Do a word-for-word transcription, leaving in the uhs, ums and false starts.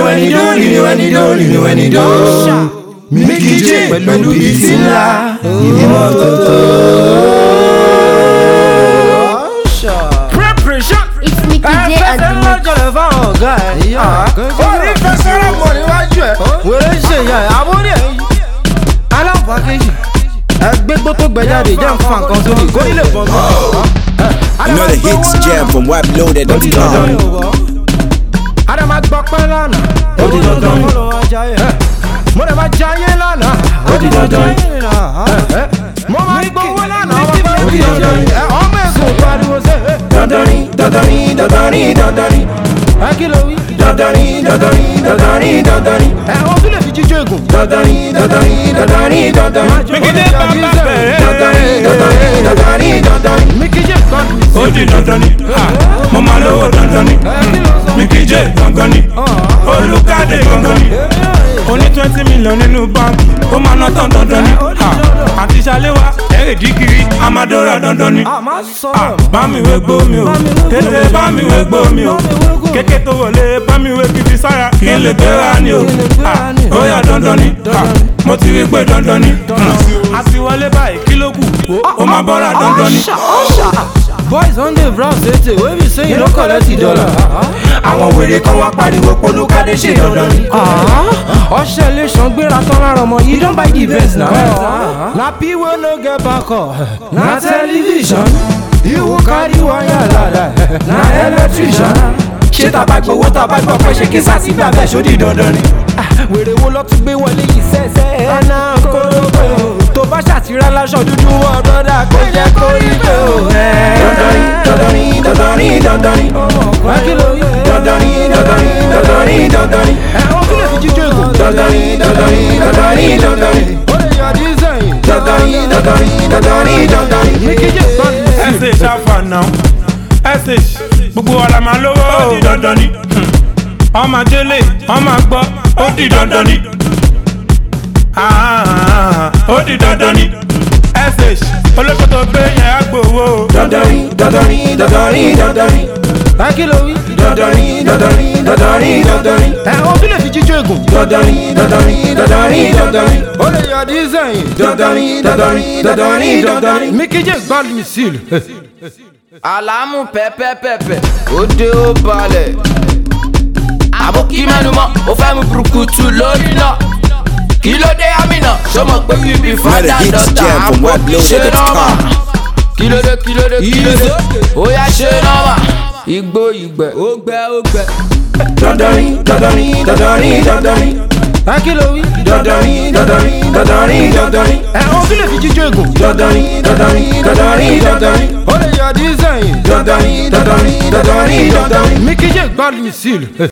when you do, you when you do, you when you do. Mickey J pẹ̀lú ìtì ńlá ìmọ́tótó. Preparation. It's Mickey J and the mix. Orí fẹsẹ̀ rẹ̀ mọ̀ níwájú ẹ̀. Wèrè ṣe ìyá ẹ̀ àbúrò ẹ̀. Aláǹfà kejì. Ẹgbẹ́gbó tó gbẹ̀jáde jẹ́ nǹkan kan sórí kó nílé pọ̀ mọ́. Another hits jam from wap loaded dot com. Adama gbọ́ pẹ́ lánàá. Ó di dandan ni. Mo dẹ̀ máa jayé lánàá. Ó di dandan ni. Mo máa gbowó lánàá. Ó di dandan ni. Ọmọ èso pariwo ṣe. Dandan ni, dandan ni, dandan ni, dandan ni. Ẹ kí ló wí? Dandan ni, dandan ni, dandan ni, dandan ni. Ẹ wọ́n tún lè fi jíjó ègùn. Dandan ni, dandan ni, dandan ni, dandan ni. Mickey J bàbá bẹ̀rẹ̀. Dandan ni, dandan ni, dandan ni, dandan ni. Mickey J kan. Ó di dandan ni. Mo máa lówó dandan ni. Mickey J gangan ni. Olùkádé gangan ni. Oní twenty million nínú báńkì. Ó máa ná tán dandan ni. Àti Ṣaléwá ẹ̀rẹ̀ dígírí. Amadora dandan ni. Bá mi wé gbó mi o. Tètè bá mi wé gbó mi o. Kéké tó wọlé bá mi wé fífi sára. Kí n lè gbéra ni o. Ó yá dandan ni. Mo ti rí pé dandan ni. Àti wọlé báyìí kí ló kù? Ó máa bọ́ra dandan ni. Boys on the brown city, we be saying no collect the dollar. Àwọn wèrè kan wá pariwo polúkadé ṣe dandan ni. Ọ̀ṣẹ́ lè ṣan gbéra tán lára ọmọ yìí don buy the best na. Na people no get back up, na television. You carry wire ladder, na electrician. Ṣé tàbá gbowó tàbá gbọ́ pé ṣe kí sásì gbà bẹ́ẹ̀ ṣó di dandan ni. Wèrè wo lọ tún gbé wọlé yìí sẹ́sẹ́. Àná kórópè o, tó bá ṣàtìrá láṣọ dúdú wọ brọ́dà kó jẹ́ kó rí pé o. Dandan ni, dandan ni, dandan ni. Dandan ni, dandan ni, dandan ni, dandan ni. Ẹ̀wọ̀n kí lè fi jíjó ègò. Dandan ni, dandan ni, dandan ni, dandan ni. Ó lè yọ dísẹ́yìn. Dandan ni, dandan ni, dandan ni, dandan ni. Mickey J gbọ́ ní sí. Ẹ ṣe ṣàfà náà. Ẹ ṣe gbogbo ọ̀la máa lówó. Ó di dandan ni. Ọmọ délé, ọmọ gbọ́. Ó di dandan ni. Ó di dandan ni. Ẹ ṣe olókòtò gbé yẹn á gbowó. Dandan ni, dandan ni, dandan ni, dandan ni. Ẹ kí ló wí? Dandan ni, dandan ni, dandan ni, dandan ni. Ẹ̀wọ̀n tún lè fi jíjó ègùn. Dandan ni, dandan ni, dandan ni, dandan ni. Ó lè yọ dísẹ́yìn. Dandan ni, dandan ni, dandan ni, dandan ni. Mickey J gbọ́ lu sílù. Àlámù pẹ́pẹ́pẹ́pẹ́, ó dé ó balẹ̀. Àbókí mẹ́nu mọ́, ó fẹ́ mú burúkutu lórí náà. Kí ló dé Amina? Ṣé mo pé wí bí fada dọ́tà? Àbókí ṣe nọ́mà. Kí ló dé, kí ló dé, kí ló dé? Ó yá ṣe nọ́mà. Igbó ìgbẹ́, ó gbẹ, ó gbẹ. Dandan ni, dandan ni, dandan ni, dandan ni. Ẹ kí ló wí? Dandan ni, dandan ni, dandan ni, dandan ni. Ẹ̀wọ̀n kí lè fi jíjó ègùn. Dandan ni, dandan ni, dandan ni, dandan ni. Ó lè yọ dísẹ́yìn. Dandan ni, dandan ni, dandan ni, dandan ni. Mickey J gbọ́ lu sílù.